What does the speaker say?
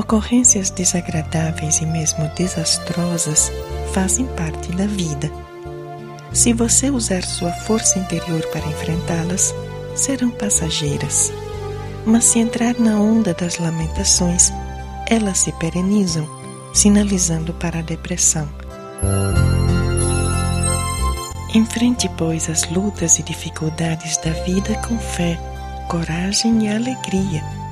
Ocorrências desagradáveis e mesmo desastrosas fazem parte da vida. Se você usar sua força interior para enfrentá-las, serão passageiras. Mas se entrar na onda das lamentações, elas se perenizam, sinalizando para a depressão. Enfrente, pois, as lutas e dificuldades da vida com fé, coragem e alegria.